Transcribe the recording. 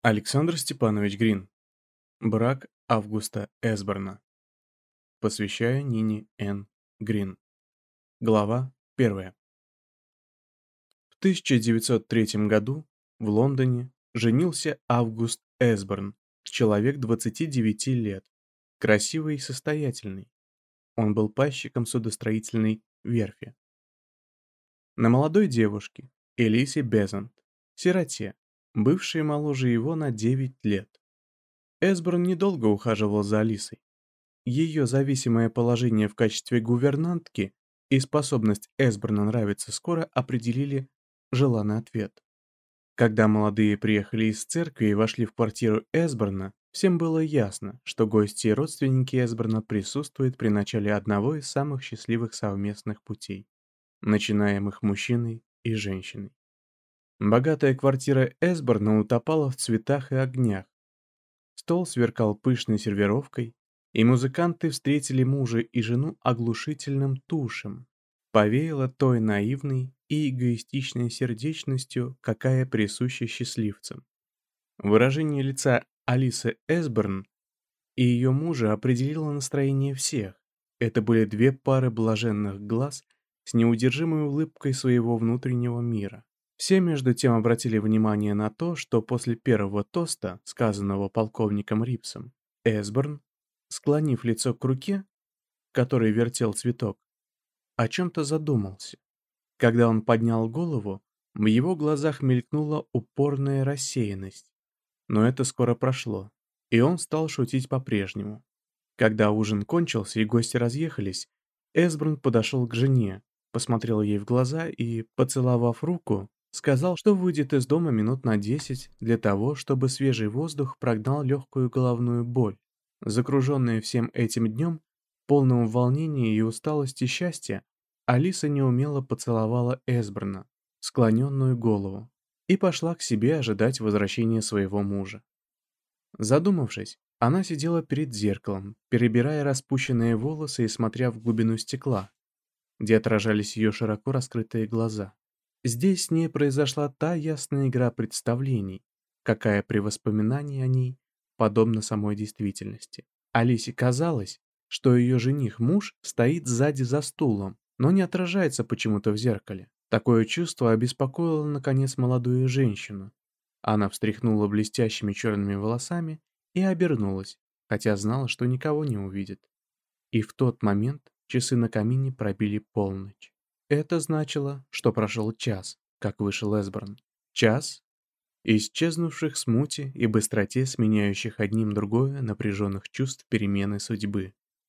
Александр Степанович Грин. Брак Августа Эсборна. Посвящаю Нине Н. Грин. Глава 1. В 1903 году в Лондоне женился Август Эсборн, человек 29 лет, красивый и состоятельный. Он был пайщиком судостроительной верфи. На молодой девушке, Элисе Безант, сироте, бывшей моложе его на 9 лет. Эсборн недолго ухаживал за Алисой. Ее зависимое положение в качестве гувернантки и способность Эсборна нравиться скоро определили желанный ответ. Когда молодые приехали из церкви и вошли в квартиру Эсборна, всем было ясно, что гости и родственники Эсборна присутствуют при начале одного из самых счастливых совместных путей, начинаемых мужчиной и женщиной. Богатая квартира Эсборна утопала в цветах и огнях. Стол сверкал пышной сервировкой, и музыканты встретили мужа и жену оглушительным тушем. Повеяло той наивной и эгоистичной сердечностью, какая присуща счастливцам. Выражение лица Алисы Эсборн и ее мужа определило настроение всех. Это были две пары блаженных глаз с неудержимой улыбкой своего внутреннего мира. Все между тем обратили внимание на то, что после первого тоста, сказанного полковником Рипсом, Эсборн, склонив лицо к руке, которой вертел цветок, о чем-то задумался. Когда он поднял голову, в его глазах мелькнула упорная рассеянность. Но это скоро прошло, и он стал шутить по-прежнему. Когда ужин кончился и гости разъехались, Эсборн подошел к жене, посмотрел ей в глаза и, поцеловав руку, сказал, что выйдет из дома минут на 10 для того, чтобы свежий воздух прогнал легкую головную боль. Закруженная всем этим днем, полным волнения и усталости счастья, Алиса неумело поцеловала Эсборна, склоненную голову, и пошла к себе ожидать возвращения своего мужа. Задумавшись, она сидела перед зеркалом, перебирая распущенные волосы и смотря в глубину стекла, где отражались ее широко раскрытые глаза. Здесь с ней произошла та ясная игра представлений, какая при воспоминании о ней подобна самой действительности. Алисе казалось, что ее жених-муж стоит сзади за стулом, но не отражается почему-то в зеркале. Такое чувство обеспокоило, наконец, молодую женщину. Она встряхнула блестящими черными волосами и обернулась, хотя знала, что никого не увидит. И в тот момент часы на камине пробили полночь. Это значило, что прошел час, как вышел Эсборн. Час, исчезнувших в смуте и быстроте, сменяющих одним другое напряженных чувств перемены судьбы.